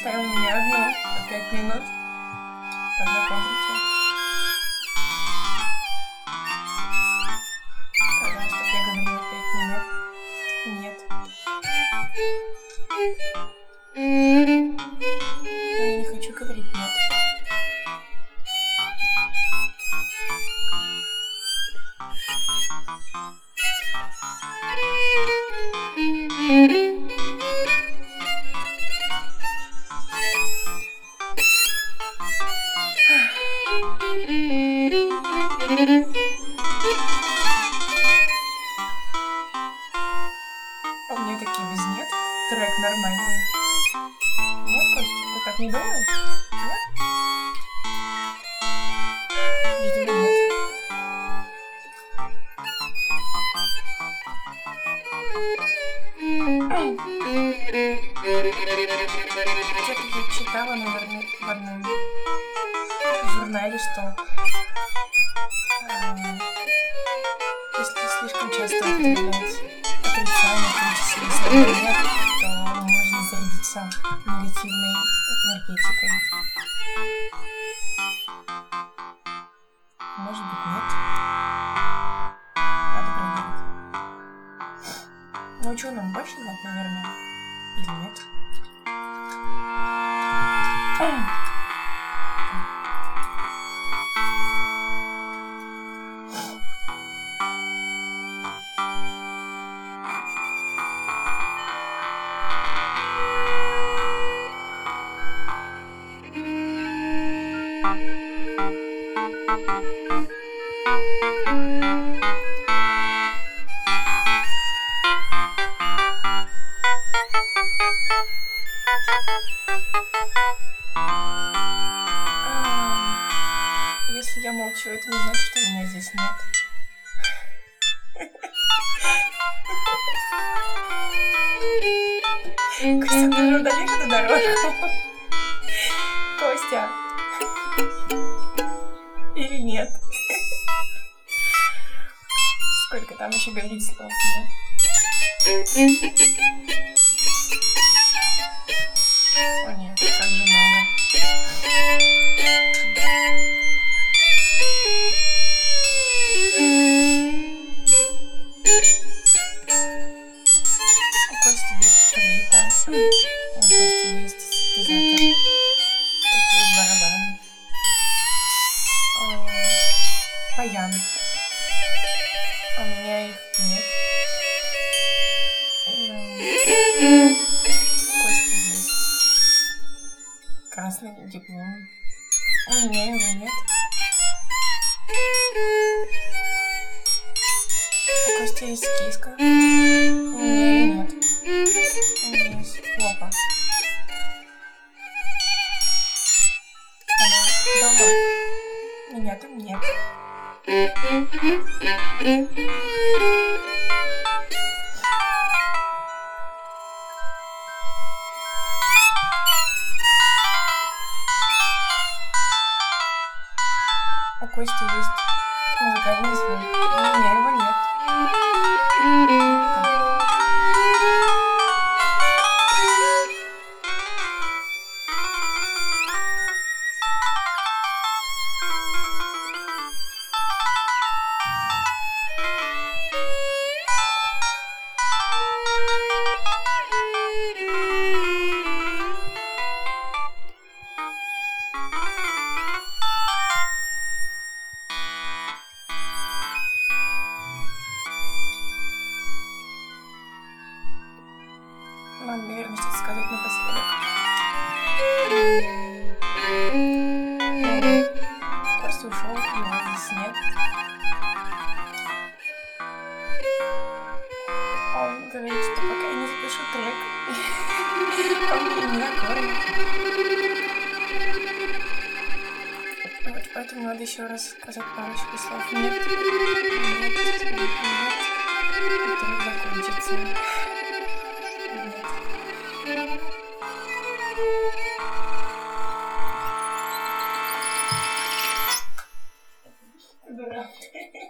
оставил мне одну на 5 минут. Познакомиться. Сказал, что я говорила 5 минут. Нет. Но я не хочу говорить нет. А у меня такие без нет. Трек нормальный. Нет, Костя, ты так не думаешь? Нет? Видимо, нет. Где-то я читала, наверное, в одном журнале, что если слишком часто употреблять отрицание критические слова нет, то можно зарядиться негативной энергетикой. Может быть, нет. Надо проверить. Ну, ученым больше знать, наверное, или нет? Если я молчу, это не значит, что меня здесь нет. Костя, ты же удалишь эту дорожку? Костя. Или нет? Сколько там еще говорить слов, нет? О нет, как же много. У Кости есть флейта, у Кости есть синтезатор, у Кости есть барабан, баян. А у меня их нет. У Кости есть красный диплом. У меня его нет. У Кости есть киска. У меня ее нет. У меня есть хлопа. Она дома. Меня там нет. У Кости есть музыкальный звук. У меня его нет. Надо, наверное, что-то сказать напоследок. Костя ушел, его здесь нет. Он говорит, что пока я не запишу трек, он меня не накормит. Вот поэтому надо еще раз сказать парочку слов. Нет, нет, нет, нет, и трек закончится. Дура.